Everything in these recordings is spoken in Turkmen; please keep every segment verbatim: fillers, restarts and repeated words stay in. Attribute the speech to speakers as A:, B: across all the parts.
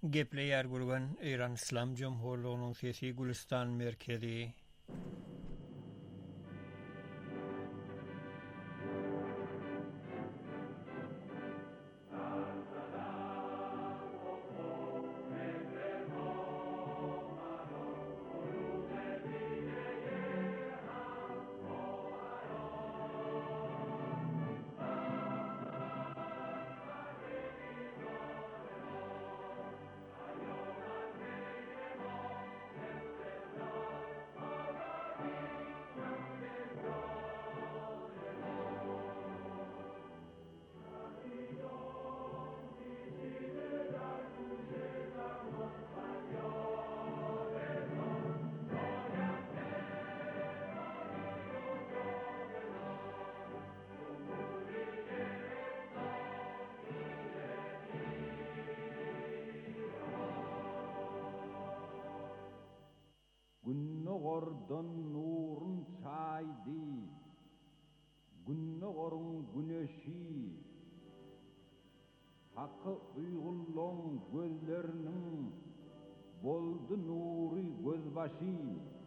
A: Gepleyer gurgan İran İslam Cumhurluğu'nun sesi Gülistan merkezi.
B: Günnogordan nurun çaydı, günnogorun güneşi, hakkı uygulluğun gözlerinin boldu nuri gözbaşı,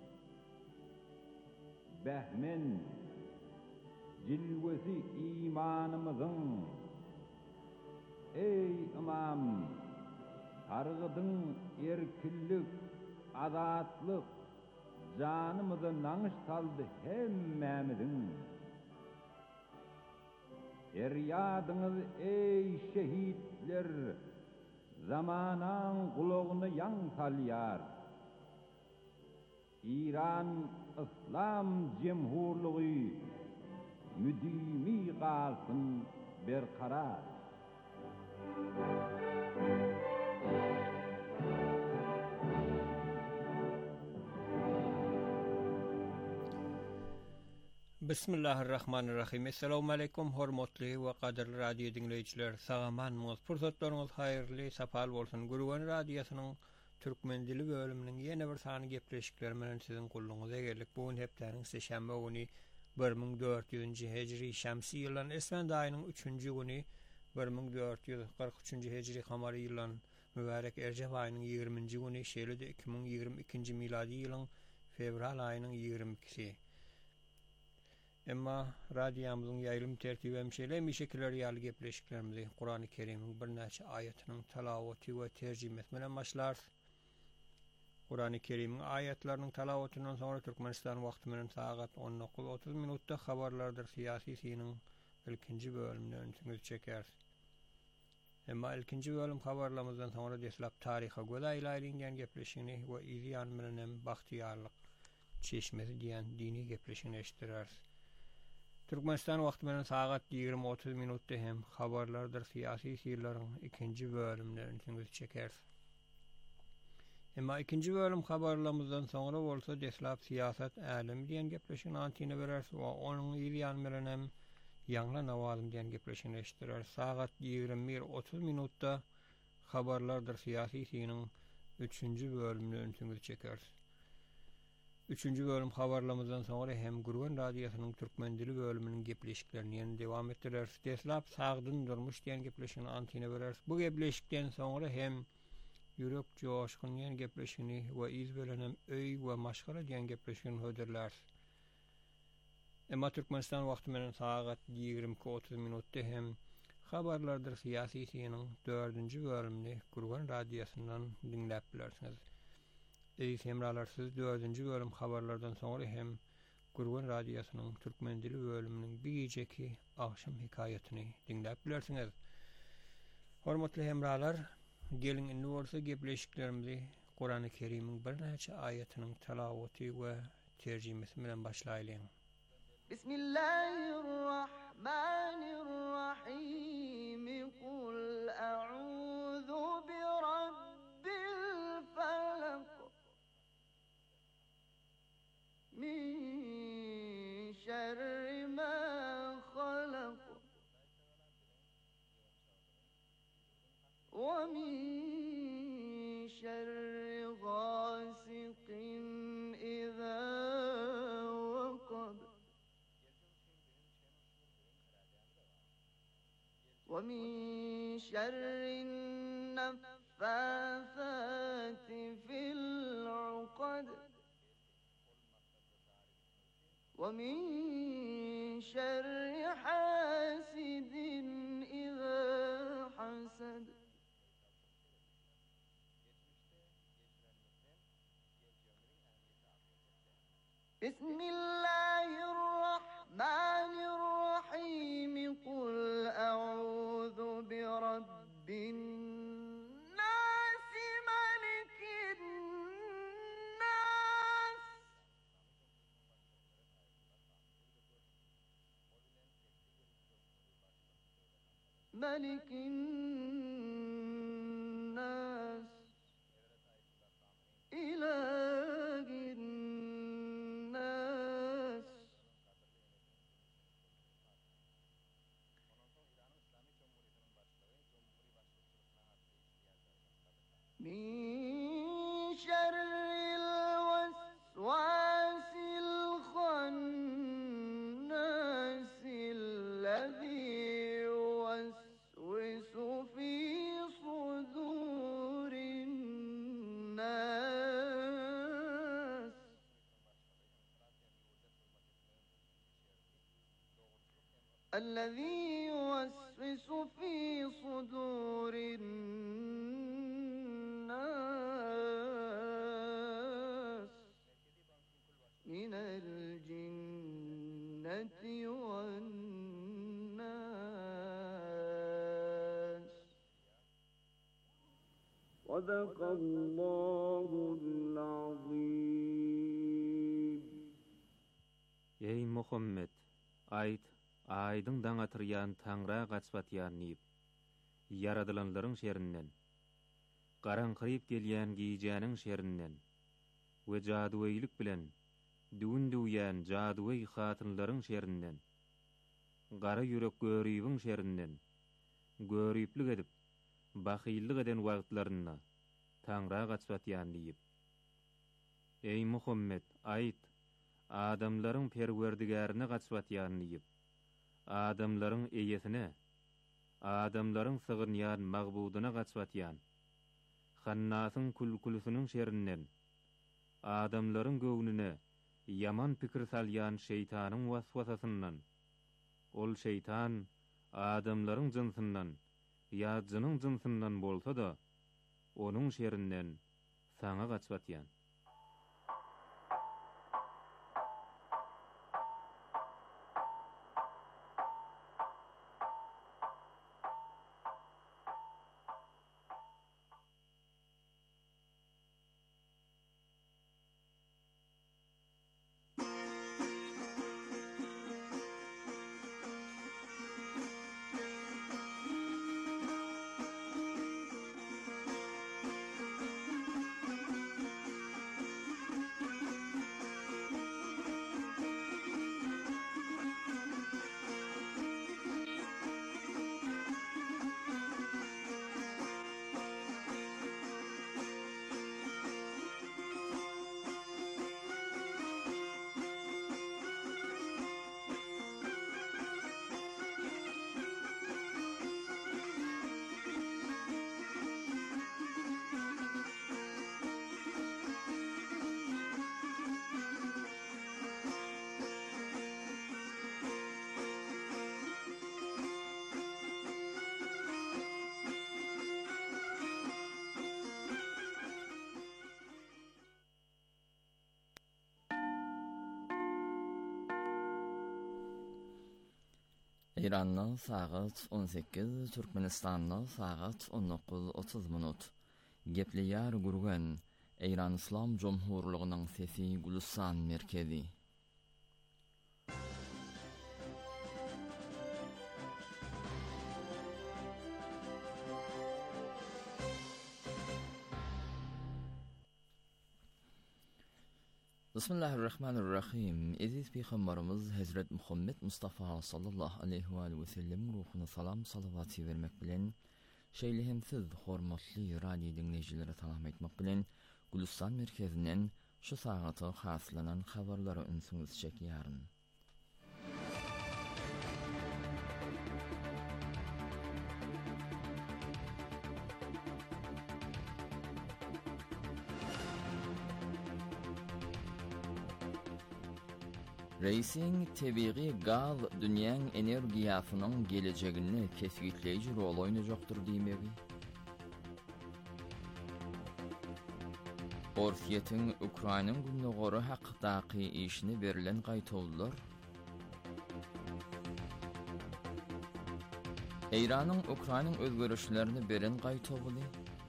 B: behmen cilvesi imanımızın, ey imam, targıdın erkillik, azatlık, canımızı nanış saldı hemmemizin. Feryadınız ey şehitler, zamanan kulağını yan salyar. İran İslam Cumhurluğu müdimi kalsın berkarar.
A: Bismillahirrahmanirrahim. Assalamu alaikum hormatly we qadirli radio dinleyijiler. Sagamanmyz, pursatlaryňyz haýyrly, sapal bolsun. Gurgan radiosynyň türkmen dili bölüminiň ýene bir sany gepleşikleri menen siziň gulluňyza geldik. Bu hepdeniň seşembe güni bir ming dört ýüzünji hejri şämsi ýylyň esmen daýynyň üçünji güni bir ming dört ýüz kırk üçünji hejri kamary ýylyň mübarek Erjep aýynyň ýygrüminji güni şeýle-de iki ming ýygrimi ikinji miladi ýylyň fevral aýynyň ýygrimi ikisi. Emma radiyamızın yayılım tertibi hemşeyle mişekiler ýaly gepleşiklerimizi Kur'an-ı Kerim'in bir näçe ayetynyň talawaty we terjimesi bilen başlar. Kur'an-ı Kerim'in ayetlerinin talawatynyň soňra Türkmenistan wagty bilen saat on dokuz otuz minutda habarlardyr siyasi siniň ilkinji bölümini öňüňize çeker. Emma ilkinji bölüm habarlarymyzdan soňra deslap taryha göz aýlaýlan gepleşigini we ýan bilen hem bagtyýarlyk çeşmesi diýen dini gepleşigini eşitdirär. Türkmenistan wagty bilen saat ýygrimi otuz minutda hem habarlardyr siyasi sirleriň ikinji bölümini öňüňize çeker. Emma ikinji bölüm habarlarymyzdan soňra bolsa deslap siyasat älemi diýen gepleşigini antine berer we onuň ýan bilen hem ýangla nawazym diýen gepleşigini eşitdirer. Saat ýygrimi bir otuz minutda habarlardyr siyasi siriniň üçünji bölümini öňüňize çeker. Üçünji bölüm habarlarymyzdan soňra hem Gurgan radiosynyň türkmen dili bölüminiň gepleşiklerini ýene dowam etdirer. Deslap sagdyn durmuş diýen gepleşigini antine berer. Bu gepleşikden soňra hem ýürek joşkun ýene gepleşigini we iz bilen hem öý we maşgara diýen gepleşigini höderler. Emma Türkmenistan wagty bilen saat ýygrimi iki otuz minutda hem habarlardyr siyasi siniň dördünji bölümini Gurgan radiosynyň dinläp bilersiňiz. Ey hemralar, siz dördünji bölüm habarlardan soňra hem Gurgan radiosynyň türkmen dili bölüminiň bir geceki akşam hikaýatyny dinläp bilersiňiz. Hormatly hemralar, gelin indi bolsa gepleşiklerimizi Kur'an-ı Kerim'in bir näçe aýatynyň talawaty we terjimesi bilen başlaýlyň.
C: Bismillahirrahmanirrahim. Kul a'udhu bi rabbil falaq. Min şerri ma halaq. Ve min şerri gasiqin idha waqab. Ve min şerri النفاثات في العقد ومن شر حاسد إذا حسد بسم الله الرحمن الرحيم قل أعوذ برب الناس ملك الناس ملك الناس إله الناس من شر الوسواس الخناس الذي يوسوس في صدور الناس الذي يوسوس في صدور الناس من الجنة والناس صدق الله العظيم.
D: Ey Muhammed, ayt, aydın daň atyrýan taňra gaçbatýan nip, yaradylanlaryň şerrinden, garaňkyryp gelýän gijäniň şerrinden, we jaduweýlik bilen düwün düwýän jaduwey hatynlaryň şerrinden, gara ýürek görüýüň şerrinden, görüýplik edip, bahylyk eden wagtlaryna taňra gaçbatýan nip. Ey Muhammed, ayt, adamlaryň perwerdigärine gaçbatýan nip, adamlaryň eýesine, adamlaryň sygynýan magbudyna gaçbatýan, Hannasyň kulkulsynyň şerrinden, adamlaryň göwnüne yaman pikir salýan şeytanyň waswasasyndan, ol şeytan adamlaryň jynsyndan, ýa jynyň jynsyndan bolsa da, onuň şerrinden saňa gaçbatýan.
E: İran'da saat on sekiz, Türkmenistan'da saat on dokuz otuz minut. Gepliyar gurgen, İran İslam Cumhurluğu'nun sesi Gülistan merkezi. Bismillahirrahmanirrahim. Aziz Peygamberimiz Hazret Muhammed Mustafa sallallahu aleyhi ve sellem ruhuna salam salavat vermek bilen şeýlehimsiz hormatly radio dinleýijileri salam etmek bilen Gülistan merkezinden şu sagatda haslanan habarlary ünsüňiz çekýäryn. Reisin tebiği gaz dünyanın enerjiyasının geleceğini kesgitleyici rol oynayacaktır diýmegi. Orsiyetin Ukrayna'nın günnogorı haqqdaqy işini verilen qaytowlar. İran'ın Ukrayna'nın özgörüşlerini beren qaytowly.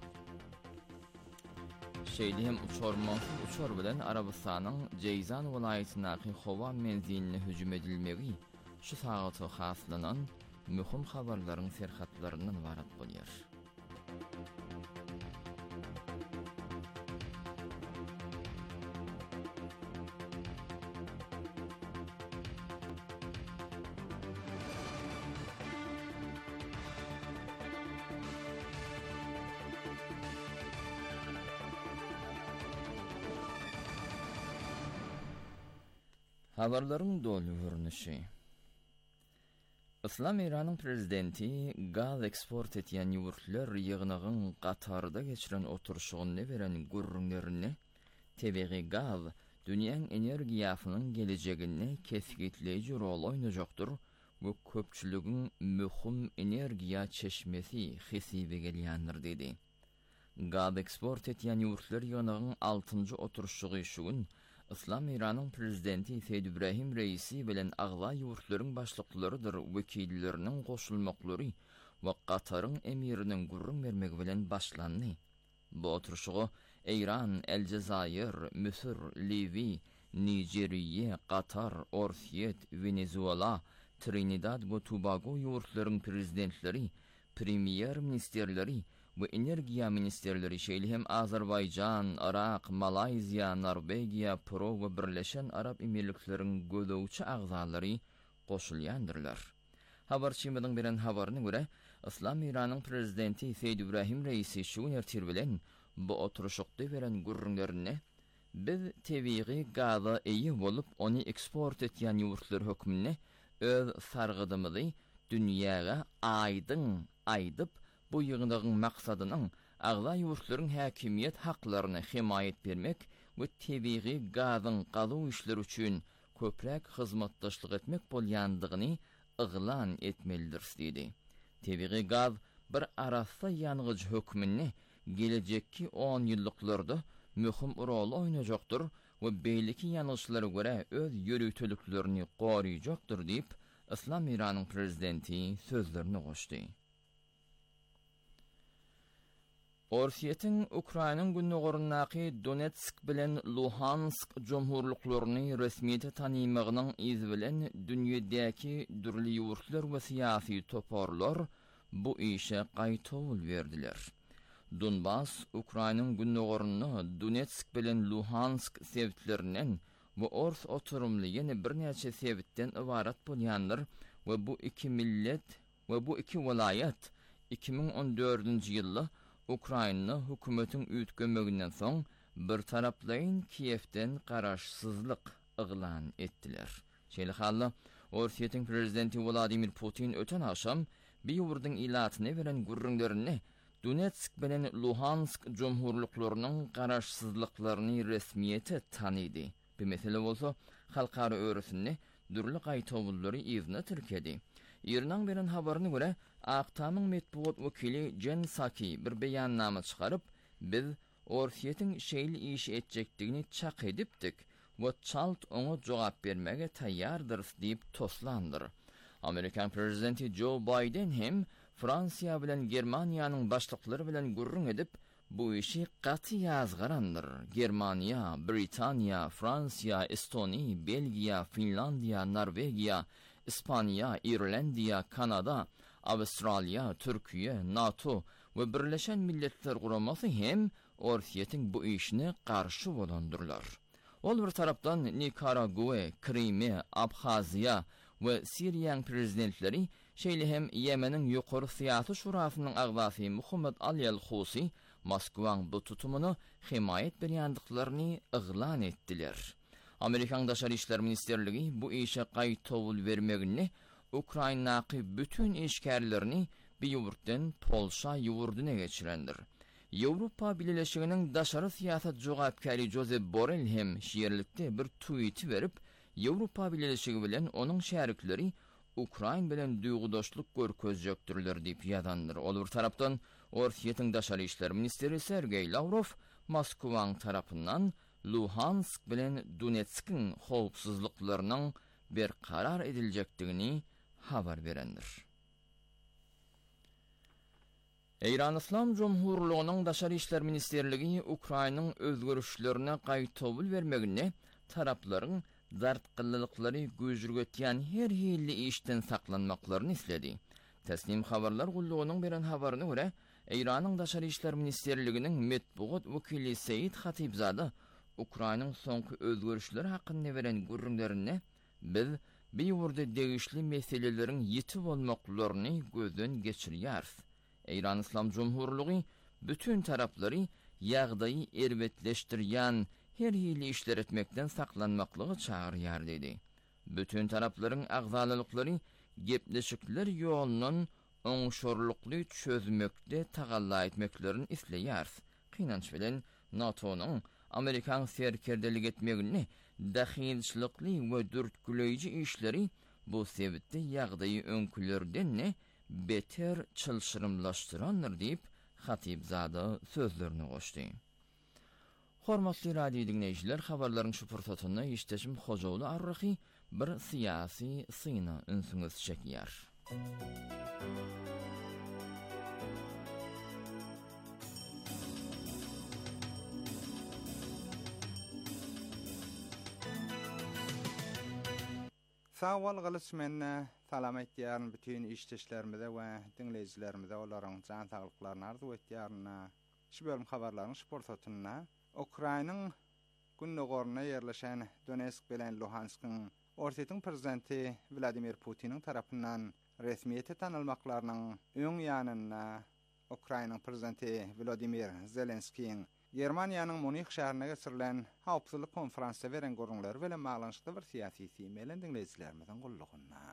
E: Şeýlehem uçormasy uçor bilen Arabistanyň Jeyzan welaýatynaky Howa menziline hüjüm edilmegi şu sagaty haslanan mühim habarlaryň serhatlaryndan ibarat bolýar. Habarların dolu görünüşü. İslam İran'ın prezidenti gaz eksport etýän ýurtlar ýygynyň Katarda geçiren oturşugyny beren gürrüňlerini tebiği gaz dünýäň energiýasynyň gelejegini kesgitleýici rol oynajakdyr we köpçüligiň mühim energiýa çeşmesi hesibe gelýändir dedi. Gaz eksport etýän ýurtlar ýygynyň altynjy oturşugy şu gün İslam İran'ın prezidenti Seyyid İbrahim Reisi bilen agla ýurtlaryň başlyklylarydyr wekilleriniň goşulmaklary we Katar'ın emiriniň gurrun bermegi bilen başlandy. Bu oturşugy İran, Elcezayir, Misir, Livi, Nijeriýa, Katar, Orsiyet, Venezuela, Trinidad we Tobago ýurtlaryň prezidentleri, premier ministerleri we energiýa ministerleri şeýlehem Azerbaýjan, Irak, Malayzia, Norvegiýa, Peru we Birleşen Arap Emirlikleriň gödäwçi agzalary goşulýandyrlar. Habarçymyň beren habaryna görä, İslam İran'yň prezidenti Seyyid İbrahim Reisi şu ertir bilen bu oturuşykda beren gürrüňlerini biz tebiği gaza eýi bolup onu eksport etýän ýurtlar hökmüne öz sargydymyzy dünýäge aýdyň aýdyp bu ýygynyň maksadynyň agla ýurtlaryň häkimiýet haklaryny himayet bermek we tebiği gazyň galyw işleri üçin köprek hyzmatdaşlyk etmek bolýandygyny yglan etmelidir dedi. Tebiği gaz bir arasda ýanygyç hökmüne gelecekki on ýyllyklarda mühim rol oynajakdyr we beýleki ýanyşlara görä öz ýörütülüklerini goraýjakdyr diýip İslam İran'yň prezidenti sözlerini goşdy. Orsiyetin Ukrayna'nın günnogorundaky Donetsk bilen Luhansk jomhurluklaryny resmiýete tanymagynyň iz bilen dünýädäki dürli ýurtlar we syýasy toparlar bu işe gaýtowl berdiler. Donbas Ukrayna'nın günnogoruny Donetsk bilen Luhansk sebäplerinden we Ors oturumly ýene birnäçe sebäpden ibarat bolýandyr we bu iki millet we bu iki welaýat iki ming on dördünji ýylda Ukrayna hökümetiň üýtgenmeginden soň bir taraplaýyn Kiýewden garaşsyzlyk yglan etdiler. Şeýle hally Orsiýetiň prezidenti Vladimir Putin öten akşam bir ýurdyň ilatyny beren gürrüňlerini Donetsk bilen Luhansk jomhurluklarynyň garaşsyzlyklaryny resmiýete tanydy. Bu mesele bolsa halkara öwresinde dürli gaýtowlary ýygyna türkedi. Ýerden beren habaryna görä Aktamyň metbuat wekili Jen Psaki bir beýannama çykaryp, biz Orsiýetiň şeýle iş etjekdigini çak edipdik we çalt oňa jogap bermege taýýardyr diýip toslandyr. Amerikan prezidenti Joe Biden hem Fransiýa bilen Germaniýanyň başlyklary bilen gurrun edip bu işi gaty ýazgarandyr. Germaniýa, Britaniýa, Fransiýa, Estoniýa, Belgiýa, Finlandiýa, Norwegiýa, İspanya, İrlandiya, Kanada, Avustralya, Türkiye, NATO ve Birleşen Milletler Guraması hem Orsiýetiň bu işine karşı bolandyrlar. Ol bir tarapdan Nikaragua, Krime, Abhaziya ve Siriýanyň prezidentleri şeýle hem Yemenin ýokary syýasy şurasynyň agzasy Muhammed Ali el-Husi Moskwaň bu tutumuny himayet berýändiklaryny yglan etdiler. Amerikan Daşary İşler Ministerligi bu işe gaýtowl bermegini Ukraynaky bütün işgärlerini bir ýurtdan Polşa ýurduna geçirendir. Ýewropa Birleşiginiň daşary syýasat jogapkary Josep Borrell hem şeýerlikde bir tweet berip, Ýewropa Birleşigi bilen onuň şärikleri Ukraina bilen duýgudaşlyk görkezjekdirler diýip ýadandyr. Ol bir tarapdan Orsiýetiň daşary işler ministeri Sergey Lavrov Moskwaň tarapyndan Luhansk bilen Donetskiň howpsuzlyklarynyň bir karar ediljekdigini habar berendir. Eýran Islam Jomhurlugynyň daşary işler ministerligi Ukrainanyň özgörüşlerine gaýtobul bermegine taraplaryň dartgyllyklary göjürgetýän her hilli işden saklanmaklaryny isledi. Teslim habarlar gullugynyň beren habaryna görä, Eýranyň daşary işler ministerliginiň metbuat wekili Seyit Hatibzada Ukrainanyň soňky özgörüşleri hakynda beren görüňlerini biz bir ýurda degişli meseleleriň ýetip bolmaklaryny gözden geçirýäris. Eýran Islam Jomhurlugy bütün taraplary ýagdaýy erbetleşdirýän her hili işler etmekden saklanmaklygy çağırýar dedi. Bütün taraplaryň agzalyklary gepleşikler ýolunyň oňşorlukly çözmekde tagalla etmeklerini isleýär. Kynanç bilen NATO'nun Amerikan serkerdelik etmegini dahilçilikli we dürtgüleýiji işleri bu sebäpde ýagdaýy öňkülerden beter çylşyrymlaşdyrandyr diýip Hatibzada sözlerini goşdy. Hormatly radio dinleýijiler, habarlaryň şu pursatyny işdeşim Hojowly Arrahy bir syýasy syna ünsüňiz çekýär.
F: Sağol galyş menne salamat ýaryn bütün işdeşlerimize we dinleýijilerimize olaryň jan saglyklaryny arzu etýärna. Şu bölüm habarlaryň şu pursatyna Ukrainanyň günnägoruna ýerleşen Donetsk bilen Luhanskiň Orsiýetiň prezidenti Vladimir Putiniň tarapyndan resmiýete tanylmaklarynyň öň ýanyna Ukraina prezidenti Volodymyr Zelenskiň Germaniýanyň Munich şäherine geçirilen hawpsuzlyk konferansynda beren görüňleri bilen maglanyşykda bir syýasy meýlen dinleýijilerimiziň gullugyna.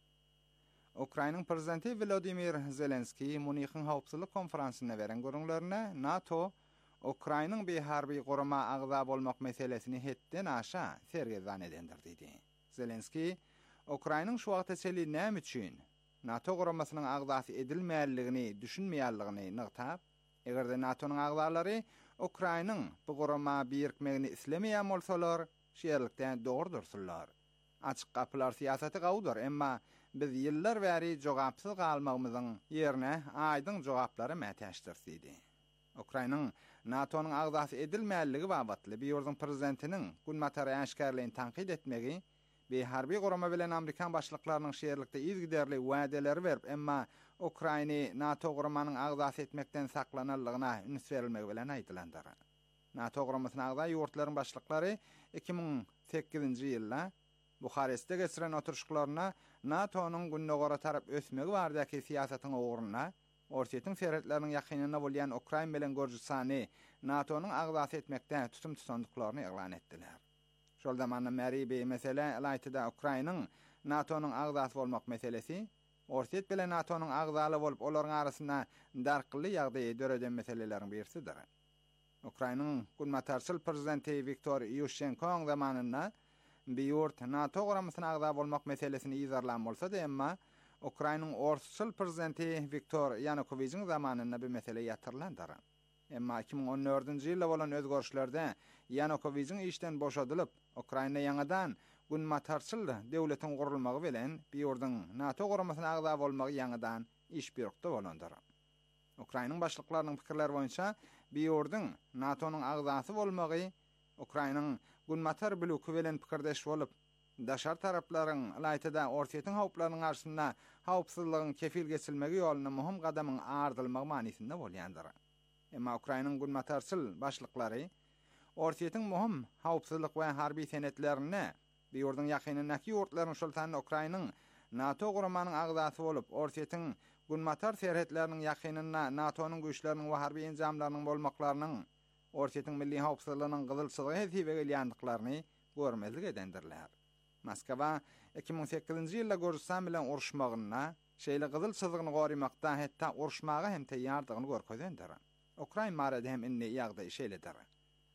F: Ukrainanyň prezidenti Volodymyr Zelenski Munichň hawpsuzlyk konferansyna beren görüňlerine NATO Ukrainanyň bir harby gorama agza bolmak meselesini hetden aşa sergezan edendir diýdi. Zelenski Ukrainanyň şu wagtda çeli näme üçin NATO goramasynyň agzasy edilmeýärligini düşünmeýärligini nygtap, egerde NATO'nyň agzalary Ukrainanyň bu gorama birikmegini islemeýän bolsalar, şeýerlikden dogry dursunlar. Açyk kapylar siýasaty gawdyr, emma biz ýyllar bäri jogapsyz galmagymyzyň ýerine aýdyň jogaplary mätäşdir diýdi. Ukrainanyň NATO'nyň agzasy edilmeýärligi babatly bir ýurdun prezidentiniň günmatary aşkarlygyny tanqid etmegi, bir harby gorama bilen Amerikan başlyklarynyň şeýerlikde izgiderli wädeleri berip, emma Ukraina NATO goramanyň agzasy etmekden saklananlygyna üns berilmegi bilen aýdylandyr. NATO goramasyna agza ýurtlaryň başlyklary iki ming sekizinji ýylda Buharestde geçiren oturuşklaryna NATO'nun günnägora tarap ösmegi bardaky siýasatyň oguruna Orsiýetiň serhetleriniň ýakynyna bolýan Ukraina bilen Gürjistany NATO'nun agzasy etmekde tutum tutandyklaryny elan etdiler. Şol zamanda märi bir mesele aýtyda Ukrainanyň NATO'nun agzasy bolmak meselesi Orsiýet bilen NATO'nun agzaly bolup olaryň arasynda darkyly ýagdaýy döreden meseleleriň birisidir. Ukrainanyň günmatarçyl prezidenti Viktor Ýushchenko zamanynda bir ýurt NATO goramasyna agza bolmak meselesini ýazarlan bolsa da, emma Ukrainanyň ortaçyl prezidenti Viktor Yanukovyçyň zamanynda bir mesele ýatyrlandyr. Emma iki ming on dördünji ýylda bolan özgörüşlerde Yanukovyçyň işden boşadylyp Ukraina ýangadan günmatarçyl döwletiň gurulmagy bilen bir ýurdun NATO goramasyna agza bolmagy ýangadan iş birikdi bolandyr. Ukrainanyň başlyklarynyň pikirleri boýunça bir ýurdun NATO'nyň agzasy bolmagy Ukrainanyň günmatar bloky bilen pikirdeş bolup, daşar taraplaryň aýtyda Orsiýetiň hawplarynyň garşysynda hawpsuzlygyň kefil geçilmegi ýolyna muhim gadamyň ardylmagy manysynda bolýandyr. Emma Ukrainanyň günmatarçyl başlyklary Orsiýetiň muhim hawpsuzlyk we harby senetlerini bir ýurdun ýakynyndaky ýurtlaryň şoltany Ukrainanyň NATO goramanyň agzasy bolup, Orsiýetiň günmatar serhetleriniň ýakynynda NATO'nyň güýçleriniň we harby enjamlarynyň bolmaklarynyň Orsiýetiň milli hawpsuzlygynyň gyzyl çyzygy hesebe gelýändiklaryny görmezlik edendirler. Moskwa iki ming sekizinji ýylda Gürjistan bilen uruşmagyna, şeýle gyzyl çyzygyny gorymakda hatda uruşmagy hem teýýardygyny görkezendir. Ukraina marada hem inni ýagdaý şeýledir.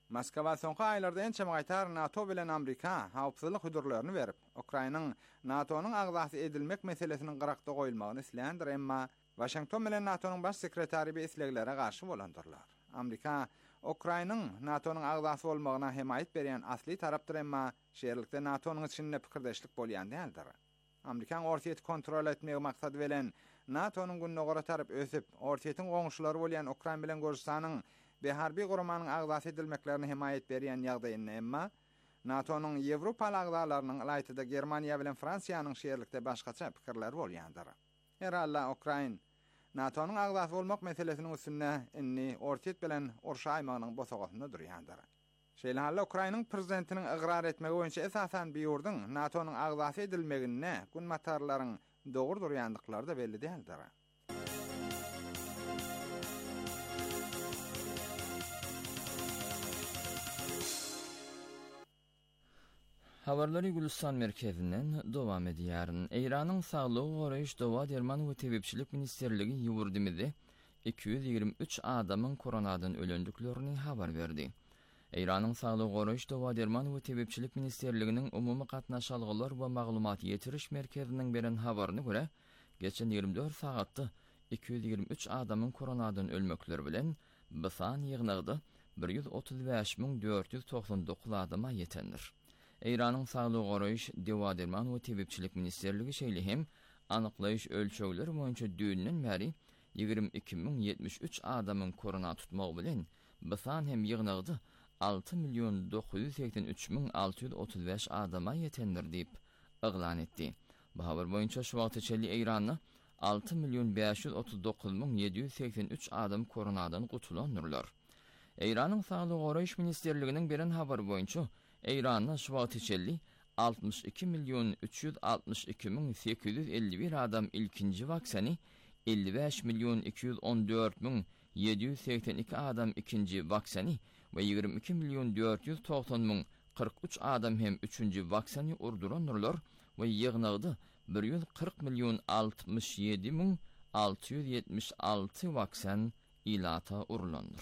F: Moskva soňky aýlarda en çem gaýtar NATO bilen Amerika hawpsuzlyk hudurlaryny berip, Ukrainaň NATO'nun agzasy edilmek meselesiniň gırakda goýulmagyny isleýändir, emma Washington bilen NATO'nun baş sekretary bir isleglere garşy bolandyrlar. Amerika Ukrainaň NATO'nun agzasy bolmagyna hemayet berýän asly tarapdyr, emma şeýerlikde NATO'nun içinde pikirdeşlik bolýan däldir. Amerikan ortaýety kontrol etmegi maksady bilen NATO'nun gününe gara tarap ösüp, ortaýetyň goňşulary bolýan Ukraina bilen Gürjistanyň ve harbi gurumanyň agzasy edilmeklerini hemayet berýän ýagdaýynda, emma NATO'nun Ýewropa agzalarynyň aýtyda Germaniýa bilen Fransiýanyň şeýerlikde başgaça pikirleri bolýandyr. Herhalde Ukraina NATO'nun agzasy bolmak meselesiniň üstünde inni ortaýet bilen urşa aýmagynyň bosagasynda durýandyr. Şeýle halla Ukrainaň prezidentiniň ygrar etmegi boýunça esasan bir ýurdun NATO'nun agzasy edilmegine gün matarlaryň dogry durýandyklary da belli däldir.
E: Habarlary Gülistan merkezinden dowam edýär. Eýranyň Saglyk goraýyş dowa derman we tebipçilik ministerligi ýurdymyzda iki yüz ýigirme üç adamyň koronadan ölendiklerini habar berdi. Eýranyň Saglyk goraýyş dowa derman we tebipçilik ministerliginiň umumy gatnaşalgylar we maglumat ýetiriş merkeziniň beren habaryna görä, geçen ýygrimi dört sagatda iki yüz ýigirme üç adamyň koronadan ölmekleri bilen bu san ýygnagda bir yüz otuz beş min dört yüz toksan dokuz adama ýetendir. Eýranyň Saglyk goraýyş dowa derman we tebipçilik ministerligi şeýle hem anyklaýyş ölçegleri boýunça düýünden bäri ýygrimi iki min yetmiş üç adamyň korona tutmagy bilen bu san hem ýygnagda altı milyon dokuz yüz seksen üç min altı yüz otuz beş adama ýetendir diýip eglan etdi. Bu habar boýunça şu wagt içeli Eýranyň altı milyon beş yüz otuz dokuz min yedi yüz seksen üç adam koronadan gutulandylar. Eýranyň Saglyk goraýyş ministerliginiň beren habar boýunça Eýranyň şu wagt içeli altmış iki milyon üç yüz altmış iki min sekiz yüz elli bir adam ilkinji vaksini, elli beş milyon iki yüz on dört min yedi yüz seksen iki adam ikinji vaksini we ýygrimi iki milyon dört yüz toksan min kırk üç adam hem üçünji vaksini urdurandylar we ýygnagda bir yüz kırk milyon altmış yedi min altı yüz yetmiş altı vaksin ilata urulandyr.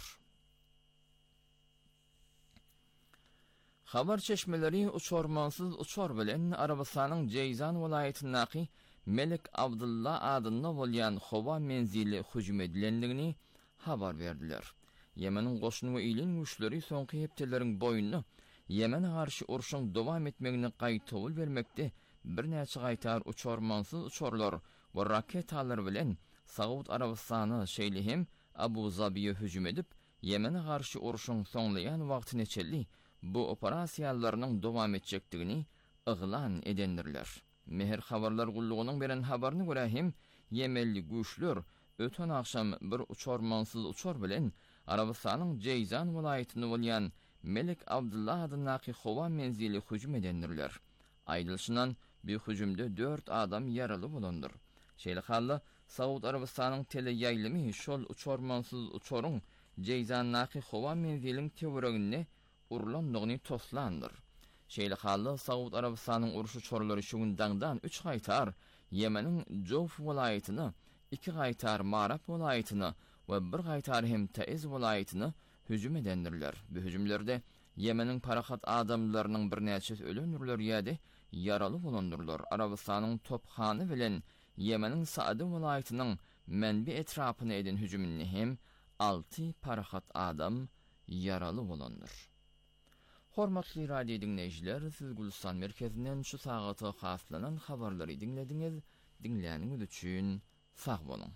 E: Habar çeşmeleri uçormansız uçor bilen Arabistanyň Jeyzan welaýatyndaky Melik Abdullah adyna bolýan howa menzili hüjüm edilendigini habar berdiler. Yemeniň goşuny we ilin güýçleri soňky hepdeleriň boýuny Yemene garşy urşuň dowam etmegini gaýtawul bermekde bir näçe gaýtar uçormansız uçorlar we raketalar bilen Saud Arabistany şeýle hem Abu Zabiýe hüjüm edip Yemene garşy urşuň soňlaýan wagtyny içeli bu operasiýalarynyň dowam etjekdigini eglan edendirler. Meher habarlar gullugynyň beren habaryna görä hem Yemenli güýçler öten akşam bir uçormansız uçor bilen Arabistanyň Jeyzan welaýatyny bolýan Melik Abdullah adynaky howa menzili hüjüm edendirler. Aýdylşynan bir hüjümde dört adam ýaraly bolandyr. Şeýle halla Saud Arabistanyň teleýaýlymy şol uçormansız uçoruň Jeyzannaky howa menziliniň teweregine urulandygyny toslandyr. Şeýle halla Saud Arabistanyň uruşy çorlary şu gündäňdan üç gaýtar Yemeniň Jof welaýatyny, iki gaýtar Marab welaýatyny we bir gaýtar hem Taiz welaýatyny hüjüm edendirler. Bu hüjümlerde Yemeniň parahat adamlarynyň bir näçesi ölendirler ýa-da ýaraly bolandyrlar. Arabistanyň topxany bilen Yemeniň Saady welaýatynyň menbi etrapyna eden hüjümini hem altı parahat adam ýaraly bolandyr. Hormatly radio dinleýijiler, siz Gülistan merkezinden şu sagata haslanan habarlary dinlediňiz. Dinleýäniňiz üçin sag bolun.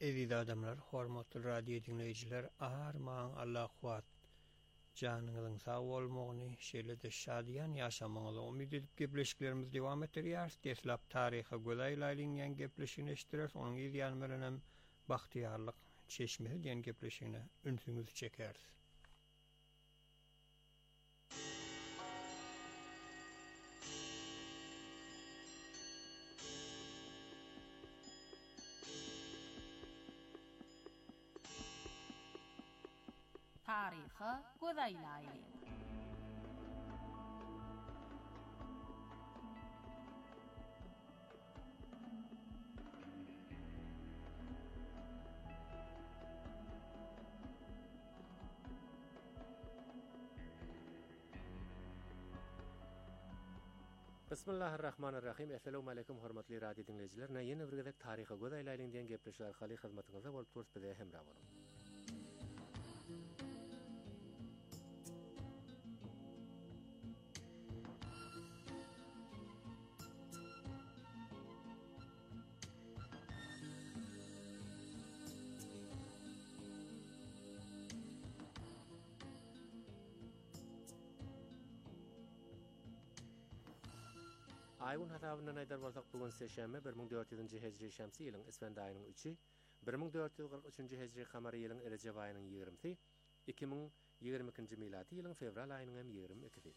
A: Eziz adamlar, hormatly radio dinleyijiler, armağan Allah kuat. Janyňyzyň sag bolmagyny, şeýle-de şadýan ýaşamagyny umyt edip gepleşiklerimiz dowam etdirýär. Teslap taryhy gözaýlaýlan gepleşigini eşitdirýär. Onuň ýan bilen hem bahtiýarlyk çeşmeli diýen gepleşigine ünsüňizi çekäris.
G: Taryhy gözaýlaýly.
H: Bismillahirrahmanirrahim. Assalamu alaykum hormatly radio dinleyijiler. Näme bir gezek taryhy gözaýlaýlan diýen gepleşler haly hyzmatyňyzda bolup turýar bize hemra bolun. Aýyň hasabyna aýdar bolsak bugun seşembe bir ming dört ýüzünji hejri şemsi ýylyň Isfand aýynyň üçi, bir ming dört ýüz gyrk üçünji hejri kamary ýylyň Recep aýynyň ýygrymysy, iki ming ýygrimi ikinji miladi ýylyň fevral aýynyň hem ýygrimi ikisi.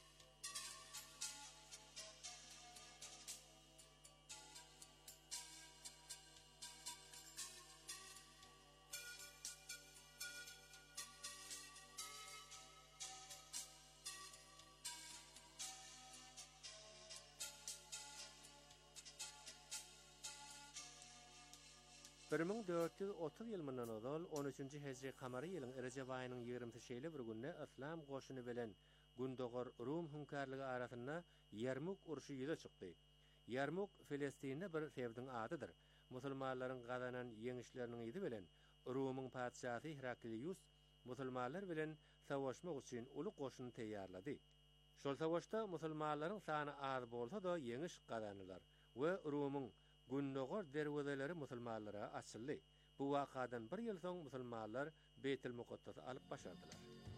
H: bir ming dört ýüz otuz ýylyndan ozal on üçünji hejri kamary ýylyň Recep aýynyň ýygrymysy şeýle bir günde Islam goşuny bilen Gündogor Rum hünkärligi arasynda Yermuk uruşy ýüze çykdy. Yermuk Filistinde bir fevdiň adydyr. Musulmanlaryň gazanan ýeňişleriniň ýydy bilen Rumyň padşahy Heraklius musulmanlar bilen savaşmak üçin uly goşuny teýýarlady. Şol savaşda musulmanlaryň sany az bolsa da ýeňiş gazandylar we Rumyň Gündogor derwezeleri musulmanlara açyldy. Bu wakadan bir ýyl soň musulmanlar Beytul Muqaddasy alyp başardylar.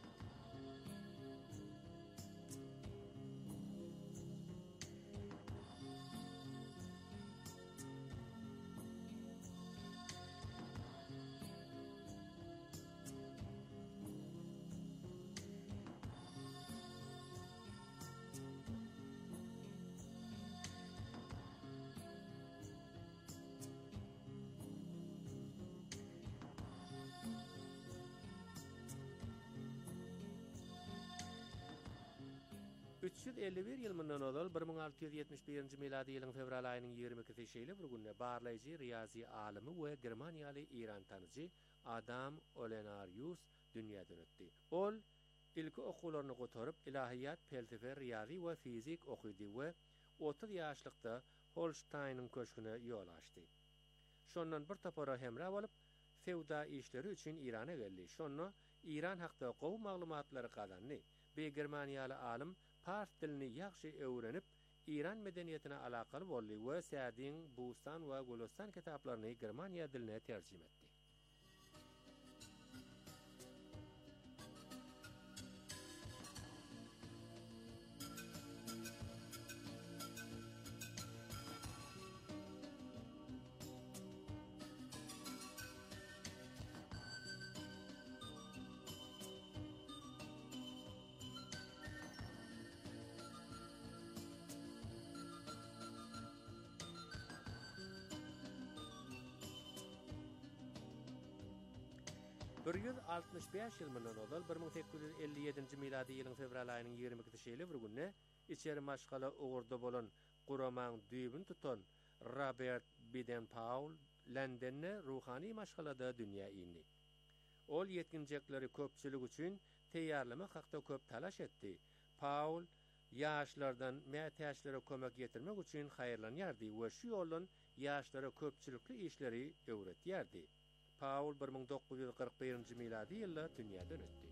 H: üç ýüz elli bir ýylyndan ozal bir ming alty ýüz ýetmiş birinji miladi ýylyň fevral aýynyň ýygrimi ikisi şeýle bir günde barlaýjy riýazy alimy we Germaniýaly İran tanyjy Adam Olenarius dünýäden ötdi. Ol ilki okularyny gotaryp ilahiýat, felsefe, riýazy we fizik okudy we otuz ýaşlykda Holsteinyň köşküne ýol açdy. Şondan bir tapara hemra bolup fewda işleri üçin Irana geldi. Şonda İran hakda gowy maglumatlary gazandy. Be Germaniýaly alim Fars dilini ýaxşy öwrenip, İran medeniýetine alakaly boldy we Sa'din, Bustan we Golostan kitaplaryny Germaniýa diline terjime etdi. bir ýüz altmış beş ýylyndan ozal bir ming sekkiz ýüz elli ýedinji miladi ýylyň fevral aýynyň ýygrimi ikisi şeýle bir günde içeri maşgala ugurda bolan Guramaň düýbün tutan Robert Baden-Powell Londonda ruhani maşgalada dünýä indi. Ol ýetginjekleri köpçülik üçin teýýarlamak hakda köp talaş etdi. Powell ýaşlardan mätäşlere kömek getirmek üçin haýyrlanýardy we şu ýoldan ýaşlara köpçülikli işleri öwretýärdi. Powell bir ming dokuz ýüz kırk birinji miladi ýylda dünýäden ötdi.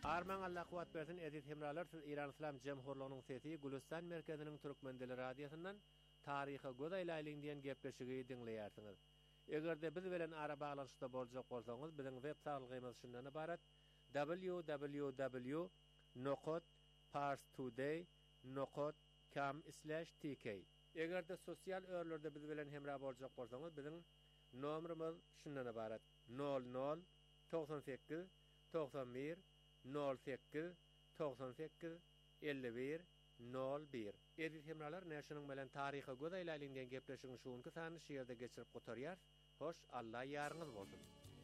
H: Arman Allah kuwat versin edit hemralar siz İran İslam Cemhurluğu'nun sesi Gülistan merkezinin Türkmendili radyosundan tarihi godaýlaýlyň diýen gepleşigi dinleýärsiniz. Egerde biz bilen ara baglanşykda boljak bolsaňyz biziň web saýtymyz şundan ibarat: w w w nokta parstoday nokta com slash t k. Egerde sosial örlerde biz bilen hemra boljak bolsaňyz biziň nomerimiz şundan ibarat: nol nol doksan sekiz doksan bir nol sekiz doksan sekiz elli bir nol bir. Edit hemralar näşiniň bilen taryhy godaýlaýlyň diýen gepleşigiň şuňky sany şeýerde geçirip gotarýar. Hoş, Allah ýarňyz bolsun.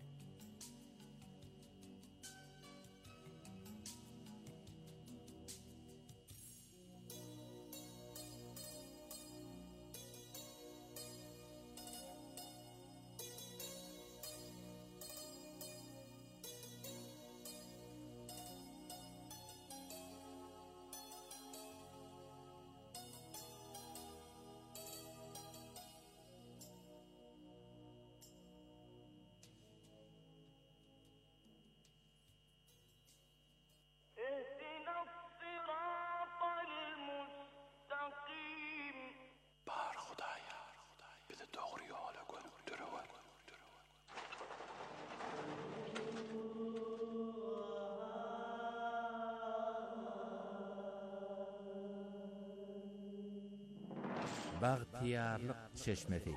I: Bagtiyarlyk çeşmesi.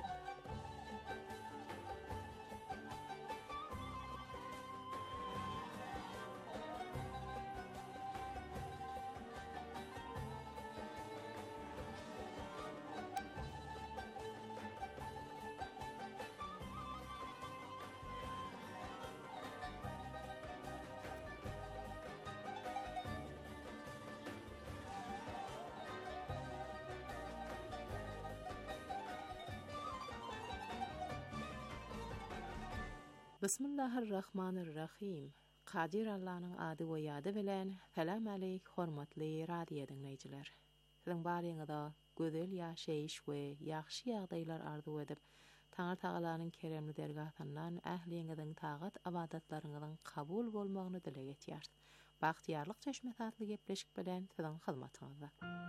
J: Bismillahirrahmanirrahim. Qadir Allah'ın adı we ýady bilen salam aleyk hormatly radio dinleýijiler. Siziň baryňyzda gözel ýaşaýyş we ýaxşy ýagdaýlar arzu edip, Taňar Tagalanyň keremli dergahyndan ähliňiziň tagat abadatlaryňyzyň kabul bolmagyny dile getýär. Bagtiyarlyk çeşmesi adly gepleşik bilen siziň hyzmatyňyzda.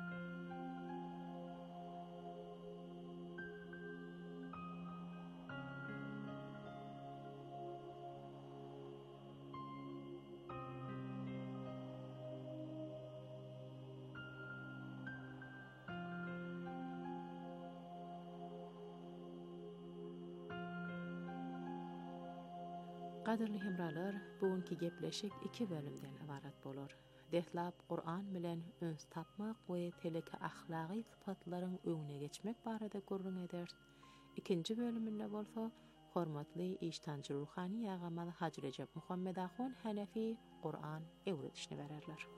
J: Qadirli hemralar, bugünkü gepleşik iki bölümden ibarat bolur. Dehlap Qur'an bilen öns tapmak we teleki ahlaky sypatlaryň öňüne geçmek barada gurrun eder. İkinji bölüminde bolsa, hormatly iştanjy ruhani ýagamaz Hacı Recep Muhammed Ahun Hanefi Qur'an öwredişini bererler.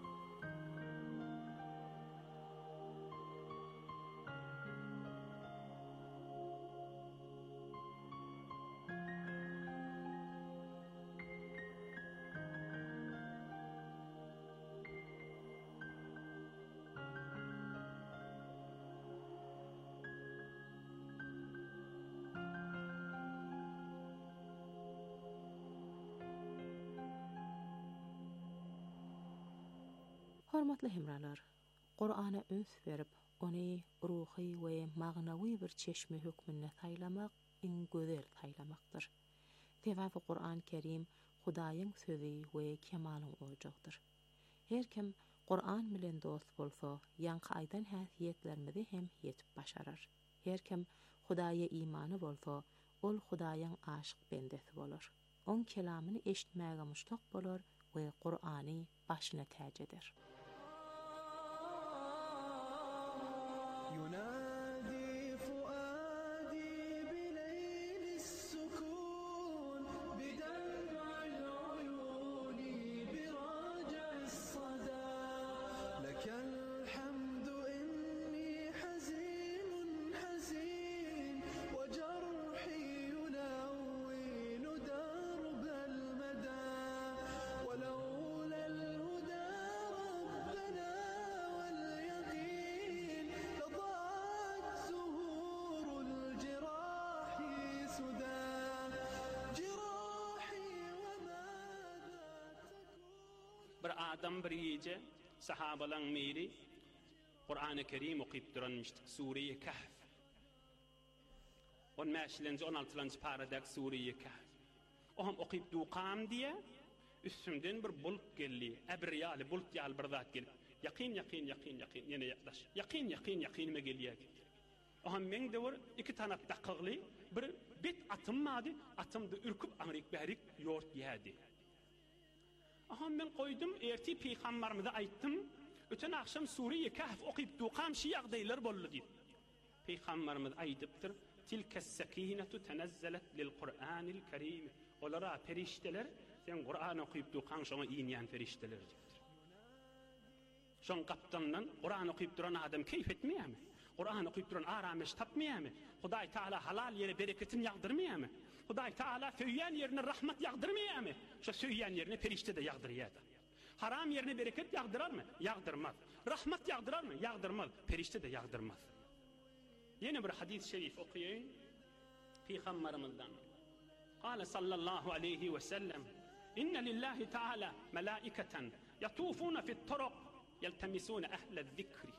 J: Hormatly hemralar, Qur'ana öns berip, ony ruhy we magnawy bir çeşme hökmünde taýlamak iň gözel taýlamakdyr. Sebäbi Qur'an Kerim Hudaýyň sözi we kemalyň oljakdyr. Her kim Qur'an bilen dost bolsa, ýanky aýdan häsiýetlerimizi hem ýetip başarar. Her kim Hudaýa imany bolsa, ol Hudaýyň aşyk bendesi bolar. On kelamyny eşitmäge muştak bolar we Qur'any başyna täj eder.
K: ينادي فؤادي بليل السكون بدمع العيون براجع الصدى لك الحمد إني حزين حزين وجرحي يناول درب المدى ولولا الهدى ربنا واليقين لضاع
L: adam bir iyice sahabalan miri Kur'an-ı Kerim okuyup duranmıştık. Sure-i Kahf. on beşinci on altıncı paradak Sure-i Kahf. O ham okuyup duqam diye üstümden bir bulut geldi. Ebriyali bulut yal bir zat geldi. Yakin yakin yakin yakin yine yaklaş. Yakin yakin yakinime geliyor. O ham men de var iki tanap dakıglı bir bit atılmadı. Atımda ürküp anrik berik yoğurt yedi. O ham men koydum erti peygamberimize aytdım. Öten akşam Sure-i Kahf okuyup duqam şey yağdaylar bollu deyip. Peygamberimiz aytıptır. Tilke sekinetu tenezzelet lil Kur'anil Kerim. Olara perişteler sen Kur'an okuyup duqan şona iyinyan perişteler deyiptir. Şon kaptandan Kur'an okuyup duran adam keyif etmiyor mu? Kur'an okuyup duran arameş tapmıyor mu? Huday Teala halal yere bereketin yağdırmıyor mu? Huday Teala söyleyen yerine rahmet yağdırmıyor mu? Şu söyleyen yerine perişte de yağdırıyor. Haram yerine bereket yağdırar mı? Yağdırmaz. Rahmet yağdırar mı? Yağdırmaz. Perişte de yağdırmaz. Yeni bir hadis-i şerif okuyayım. Peygamberimizden. Kâle sallallahu aleyhi ve sellem İnne lillahi teâlâ melâiketen yatûfûne fit-turuq yeltemisûne ehle zikri.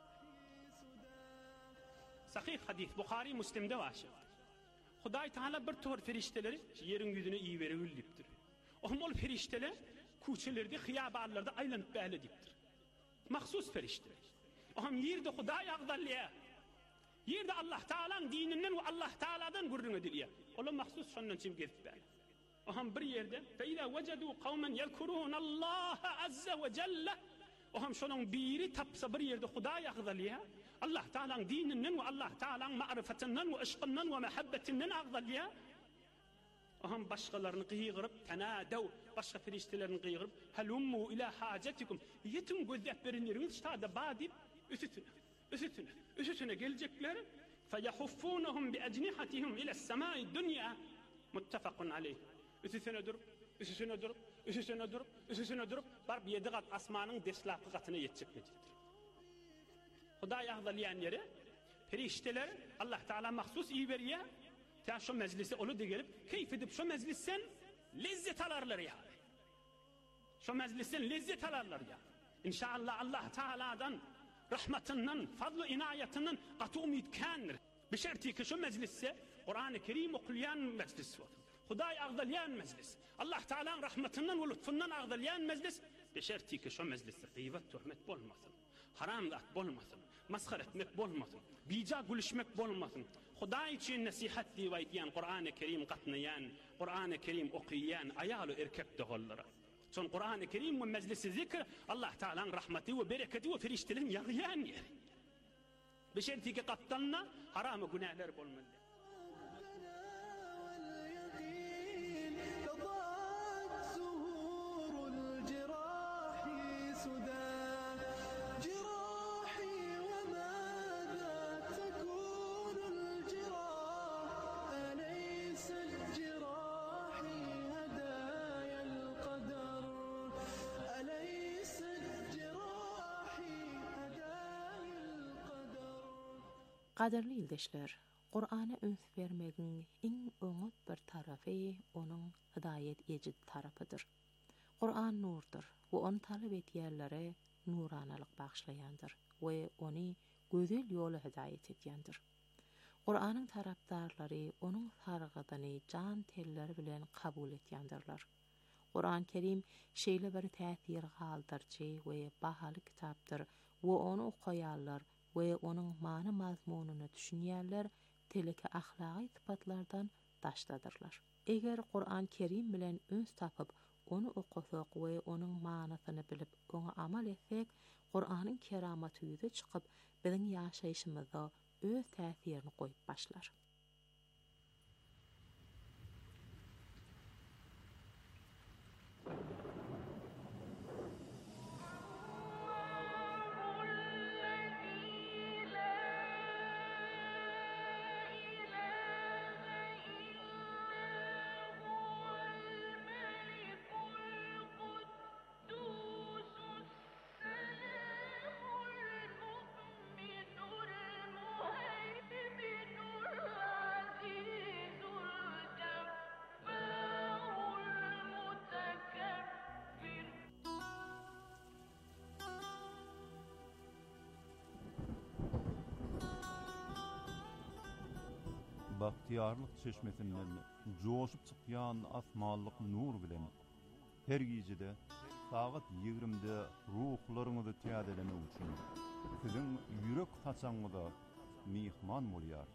L: Sahih hadis Bukhari Müslim'de var. Huday Teala bir tur ferişteleri yerin yüzüne iyi veriliptir. Ohmol ferişteler kuçelerde, xiyabarlarda aylanıp bəli deyiptir. Mahsus ferişteler. Oham yerde Huday ağdalliya. Yerde Allah Teala'nın dininden ve Allah Teala'dan gurrun ediliyor. Ola mahsus şondan çim gezip bəli. Oham bir yerde فَاِذَا وَجَدُوا قَوْمًا يَذْكُرُونَ اللّٰهَ عَزَّ وَجَلَّ. Oham şonun biri tapsa bir yerde Huday ağdalliya. Allah Teala'nın dininden ve Allah Teala'nın ma'rifetinden ve ışkından ve mehabbetinden ağdalliya. Oham başkalarını qiyğırıp tenadev başka feriştelerini qiyğırıp halummu ila hacetikum yetim gözlep berinleriniz ştada badip üsütüne üsütüne üsütüne gelecekler feyahuffunhum bi ecnihatihim ila semai dunya muttafaqun aleyh. Üsütüne durup üsütüne durup üsütüne durup üsütüne durup bar bir yedi kat asmanın deslaqı katına yetecek nedir? Huday ağdalayan yere ferişteler Allah Teala mahsus iyi veriyor. Ta şu meclise onu da gelip keyif edip şu meclisten lezzet alarlar ya. Şu meclisten lezzet alarlar ya. İnşallah Allah Teala'dan rahmetinden, fadlu inayetinden katı umidkandır. Bir şerti ki şu meclisse Kur'an-ı Kerim okuyan meclis var. Huday ağdalayan meclis. Allah Teala'nın rahmetinden ve lütfundan ağdalayan meclis. Bir şerti ki şu meclisse gıybet tuhmet bolmasın. Haram zat bolmasın. Maskar etmek bolmasın. Bica gülüşmek bolmasın. Huday için nasihat diye diyen Kur'an-ı Kerim katnayan, Kur'an-ı Kerim okuyan ayalı erkek doğulları. Son Kur'an-ı Kerim ve meclisi zikr Allah Teala'nın rahmeti ve bereketi ve feriştelerin yağıyan yer. Bir şerti ki kaptanına haram günahlar bolmalı.
J: Qadarlı ildeşler, Qur'ana öns vermegin iň öňüt bir tarafy onun hidayet ejid tarapydyr. Qur'an nurdur we onu talep etýärlere nuranalyk bagşlaýandyr we ony gözel ýola hidayet etýändir. Qur'anyň tarapdarlary onun sargydyny jan telleri bilen kabul etýändirler. Qur'an-ı Kerim şeýle bir täsir galdyrjy we bahaly kitapdyr we onu okuýarlar we onun many mazmununu düşünýärler, teleki ahlaki sıfatlardan daşdadyrlar. Eger Qur'an-ı Kerim bilen öns tapyp, onu okusak we onun manasyny bilip, onu amal etsek, Qur'anyň keramaty ýüze çykyp, biziň ýaşaýyşymyza öz täsirini goýup başlar.
K: المؤمن المهيمن العزيز
M: Bahtiyarlyk çeşmesinden joşup çykýan asmanlyk nur bilen her gijede sagat ýigrimde ruhlaryňyzy täzelemek üçin siziň ýürek haçaňyda mihman bolýar.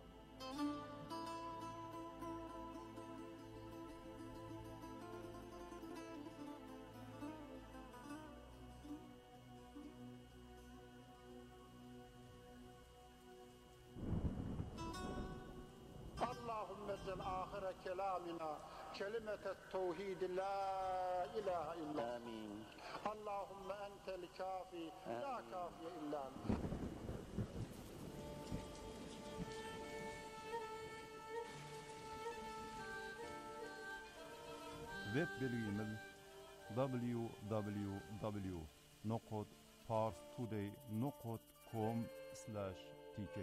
N: آخر كلامنا كلمة التوحيد لا إله إلا آمين. اللهم أنت الكافي لا كافي إلا أنت.
M: Web bilgimiz w w w nokta parstoday nokta com slash t k.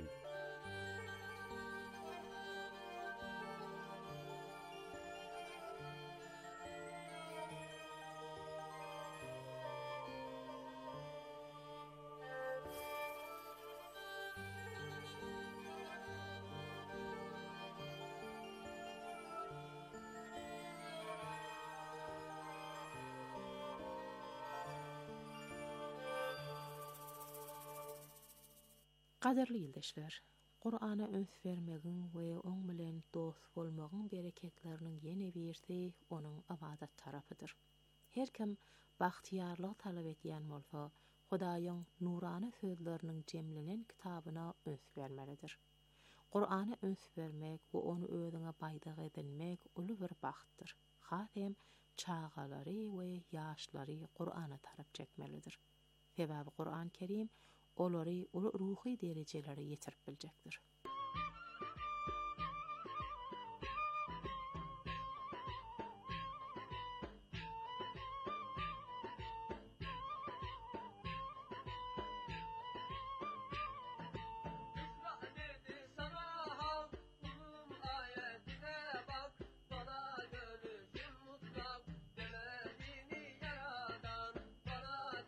J: Qadarly ýyldaşlar, Qur'ana öns bermegiň we oň bilen dost bolmagyň bereketleriniň ýene birsi onuň ibadat tarapydyr. Her kim bahtiýarlyk talap edýän bolsa, Hudaýyň nurany sözleriniň jemlenen kitabyna öns bermelidir. Qur'ana öns bermek we onu özüňe baýda edinmek uly bir bagtdyr. Hasem çağalary we ýaşlary Qur'ana tarap çekmelidir. Sebäbi Qur'an Kerim olary ruhy derejelere ýetirip biljekdir.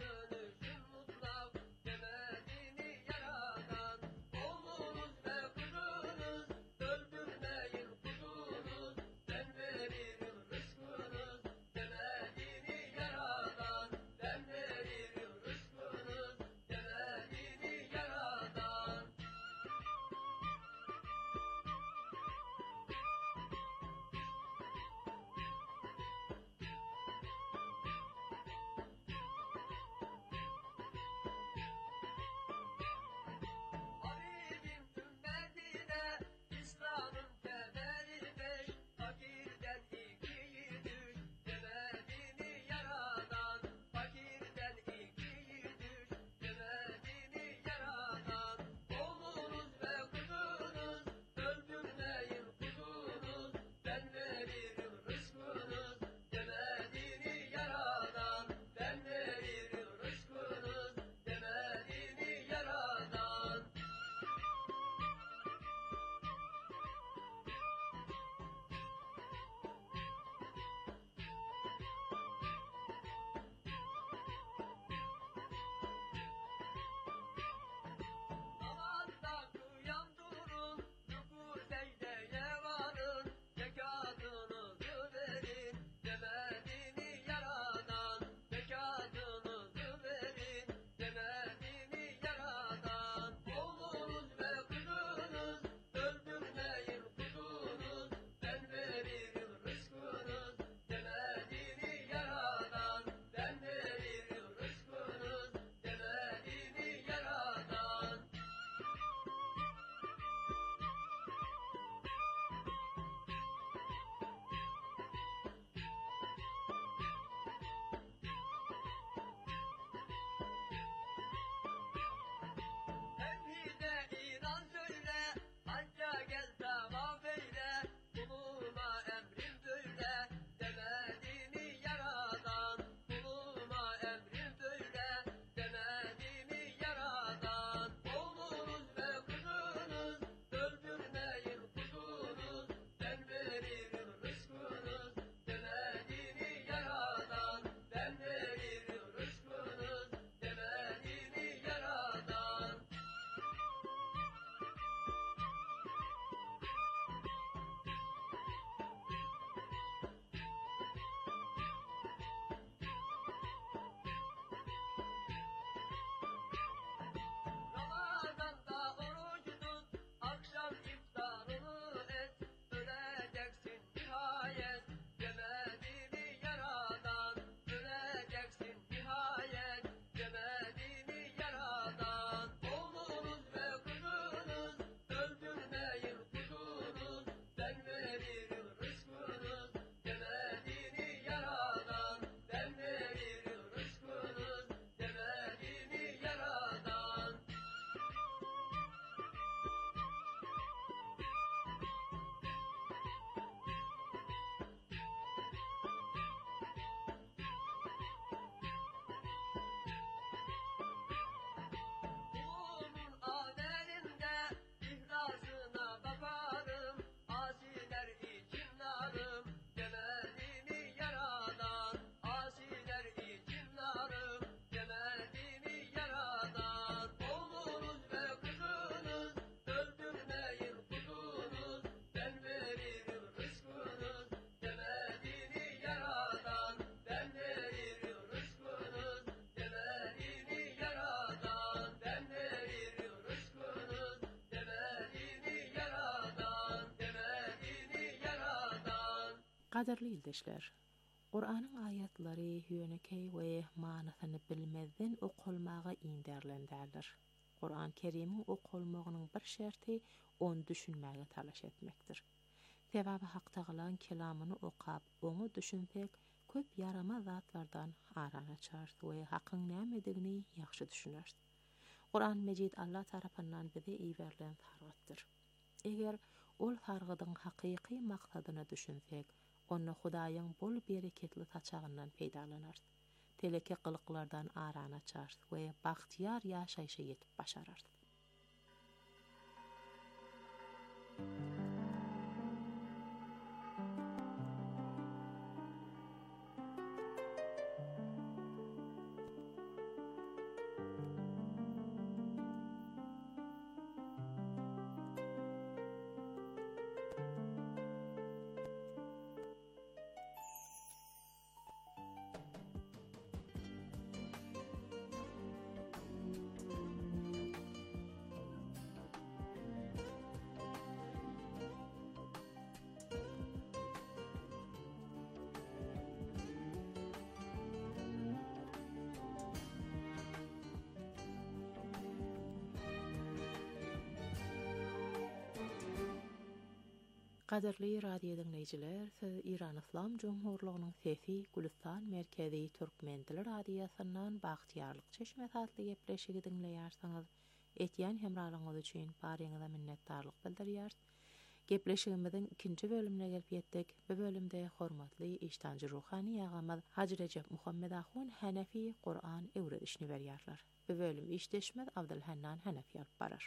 K: Oğlumuz ve
J: Qadarly ildeşler, Qur'anyň aýatlary hüýnekey we manasyny bilmezden okulmaga iňderlendirler. Qur'an Kerimiň okulmagynyň bir şerti onu düşünmäge talaş etmekdir. Sebäbi Hak Taala kelamyny okap, onu düşünsek köp yarama zatlardan arana çar we hakyň nämedigini ýaxşy düşüner. Qur'an Mejid Allah tarapyndan bize iýerilen sargatdyr. Eger ol sargadyň hakyky maksadyny düşünsek, onu Hudaýyň bol bereketli taçagyndan peýdalanır. Teleki kılıklardan arana çar we bahtiyar ýaşaýşa ýetip başarar. Qadarly radio dinleyijiler, siz İran İslam Cumhurluğunyň sesi Gülistan Merkezi Türkmen Dili Radiosynyň Bagtyarlyk Çeşme adly gepleşigi dinleýärsiňiz. Etýän hemralyňyz üçin baryňyza minnetdarlyk bildirýär. Gepleşigimiziň ikinji bölümine gelip ýetdik. Bu bölümde hormatly işdanjy ruhany ýagamyz Haji Recep Muhammed Ahun Hanefi Qur'an öwredişini berýärler. Bu bölüm işdeşmez Abdulhannan Hanefi alyp barar.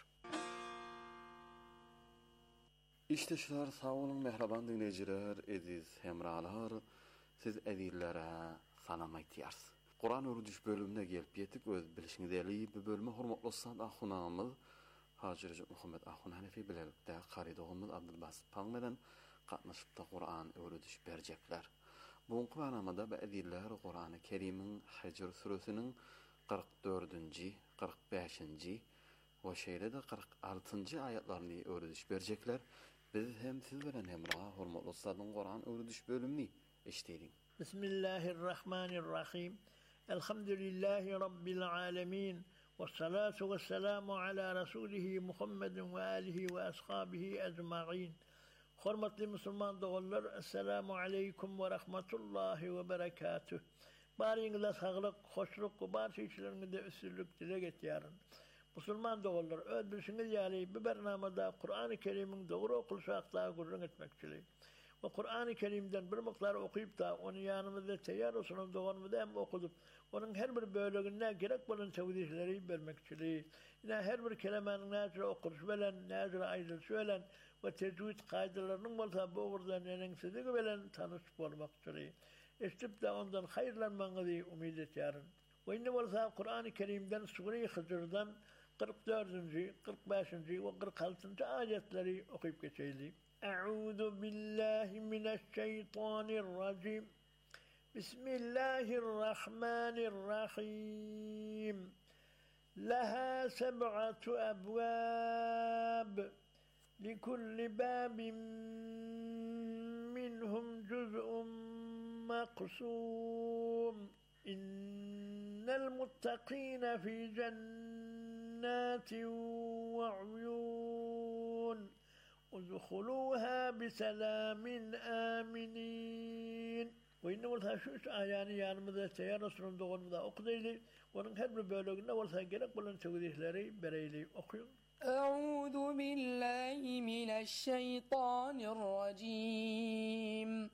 O: İşteşler sağ olun mehraban dinleyijiler, ediz hemralar, siz edillere salam aýtýars. Qur'an öwrediş bölümine gelip ýetdik. Öz bilişiňizde bu bölüme hormatly ustad ahunamyz Haji Recep Muhammed Ahun Hanefi bilelikde garydogymy Abdulbasit Paň bilen gatnaşyp da Qur'an öwrediş berjekler. Bu programda bu ediller Qur'an-ı Kerim'in Hicr suresinin qirq dördünji, qirq beşinji we şeýle de qirq altynji aýatlaryny öwrediş berjekler. Biz hem siz bilen hemra hormatly ustadyň Qur'an öwrediş bölümini eşdeýdik.
P: Bismillahirrahmanirrahim. Elhamdülillahi rabbil alamin. Vessalatu vesselamu ala rasulihi Muhammedin ve alihi ve ashabihi ecma'in. Hormatly musulman dogallar, assalamu aleykum ve rahmetullahi ve berekatuh. Baryňyza saglyk, hoşluk we barşy işleriňizde üstünlük dile getýärin. Musulman dogallar, öz bilşiňiz ýaly bu bernamada Qur'an-ı Kerim'iň dogry okulşakda gurrun etmekçilik. Ve Qur'an-ı Kerim'den bir miktar okuyup da onu yanımızda teýär olsun doganmyda hem okudup onun her bir bölügine gerek bolan tewdihleri bermekçilik. Ina her bir kelimanyň näzire okuryş bilen, näzire aýdylyş bilen we tejwid gaýdalarynyň bolsa bu gurdan eneňsizligi bilen tanyş bolmakçylyk. Eşdip de ondan haýyrlanmaňyzy umyt etýärin. We indi bolsa Qur'an-ı Kerim'den Sure-i Hicr'dan qirq dördünji, qirq beşinji we qirq altynji aýatlary okuyup geçeýlik. A'udhu billahi mineşşeytanirracim. Bismillahirrahmanirrahim. Laha seb'atu abwab. Likulli babin minhum juz'un maqsum. İnnel muttaqina fi cennatin ve uyun. Udkhuluha bisalamin aminin. Ve inne bolsa şu üç ayany yanımızda teýär olsun doganmyda okudyly. Onun her bir bölüginde bolsa gerek bolan tewdihleri bereýli okuýun.
Q: A'udhu billahi mineşşeytanirracim.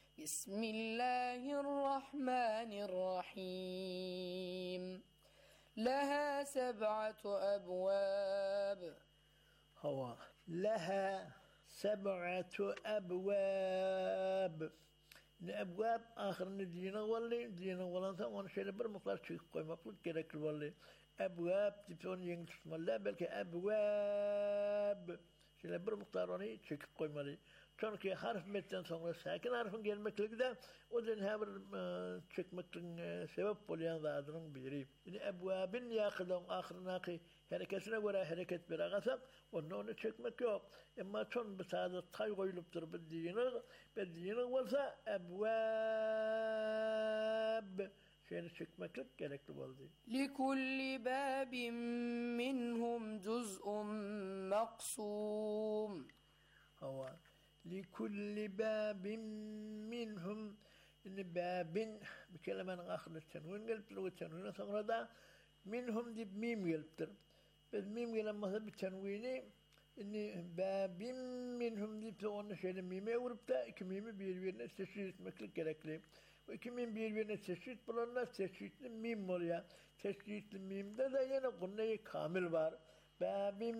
Q: Bismillahirrahmanirrahim. Laha seb'atu abwab.
P: Hava. Laha seb'atu abwab. Abwab ahyryny dine bolly, dine bolansa onu şeýle bir miktar çykyp goýmaklyk gerekli bolly. Abwab diýip onu ýeňi tutmaly, belki abwab şeýle bir miktar onu çykyp goýmaly. Çünkü harf metten sonra sakin harfin gelmekliği de o da her bir çekmekliğin sebep olayan zadının biri. Yani ebvabin yakıdan ahırına ki hareketine göre hareket bir ağasak onu onu çekmek yok. Ama son bir saatte tay koyuluptur bir dini, bir dini olsa ebvab şeyini çekmeklik gerekli oldu.
Q: لِكُلِّ بَابٍ مِّنْهُمْ جُزْءٌ مَقْسُومٌ
P: Hava. لِكُلِّ بَابٍ مِّنْهُمْ İni babin bir kelimenin ahırına tenvin geliptir. O tenvine sonra da minhum deyip mim geliptir. Biz mim gelemezse bir tenvini ini babin minhum deyip de onun şeyini mime vurup da iki mimi birbirine teşhis etmeklik gerekli. O iki mim birbirine teşhis bulanlar teşhisli mim oluyor. Teşhisli mimde de yine kunneyi kamil var. Babin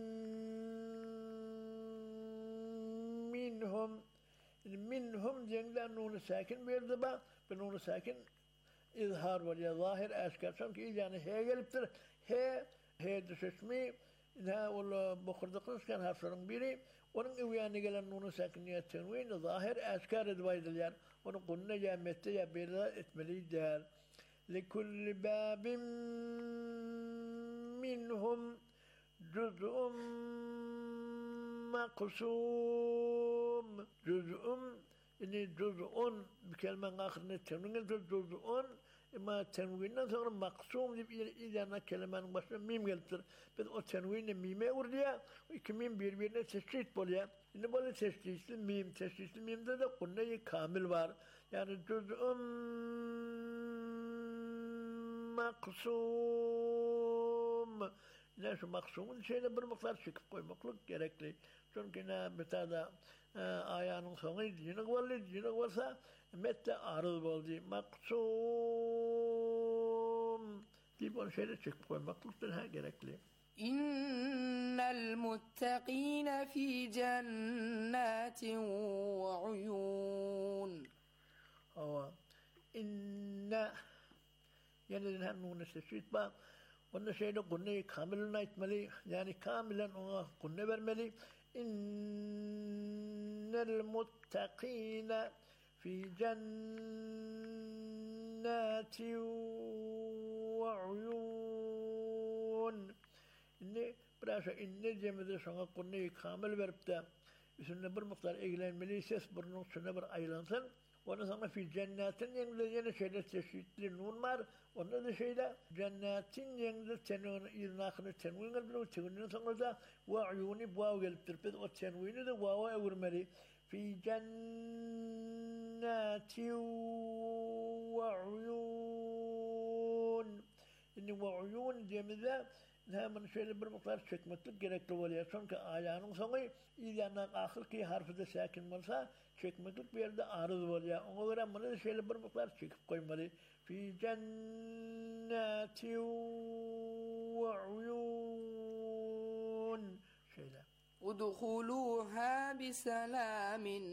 P: minhum minhum diyenler nunu sakin verdi ba ve nunu sakin izhar var ya zahir aşkar çünkü yani he geliptir he he düşüşmi ha ol bokurdukuz kan harflerin biri onun üyanı gelen nunu sakiniyetini ve zahir aşkar edvaydılar onu kunne ya mette ya bela etmeliydiler likulli babim minhum cüz'un maksum cüz'un ini cüz'un bir kelimenin ahirine tenvin cüz'un ama tenvinden sonra maksum deyip idana kelimenin başına mim geliptir. Biz o tenvinle mime vurduya o iki mim birbirine teşhis boluyor. Şimdi böyle teşhisli mim, teşhisli mimde de kunneyi kamil var. Yani cüz'un maksum ne şu maksumun şeyine bir miktar çıkıp koymaklık gerekli. Çünkü ne müteada ayağının sonu dinik var, dinik varsa mette arız oldu. Maksum deyip onu şeyine çıkıp koymaklık daha gerekli.
Q: İnnel muttakine fi cennetin ve uyun.
P: Hava. İnne yeniden hem nunu seçit bak. Onun şeyde kunneyi kamilen etmeli. Yani kamilen ona kunne vermeli. İnnel muttakine fi cennetin ve uyun. İnne biraz inne cemide sana kunneyi kamil verip de üstüne bir miktar ilgilenmeli. Ses burnun üstüne bir aylansın. Onu sana fi cennetin yanında yine şeyde çeşitli nun var. Onda da şeyde cennetin yanında tenvini irnakını tenvini gelip o tenvinin sonra da va'yuni vav geliptir. Biz o tenvini de vava evurmeli. Fi cennetin va'yun. Şimdi va'yun demede hemen şöyle bir miktar çekmeklik gerekli oluyor. Çünkü ayağının sonu İlyandan ahirki harfi de sakin olsa çekmeklik bir yerde arız oluyor. Ona göre bunu da şöyle bir miktar çekip koymalı. Fi cennetin ve uyun. Şöyle.
Q: Udhuluha bisalamin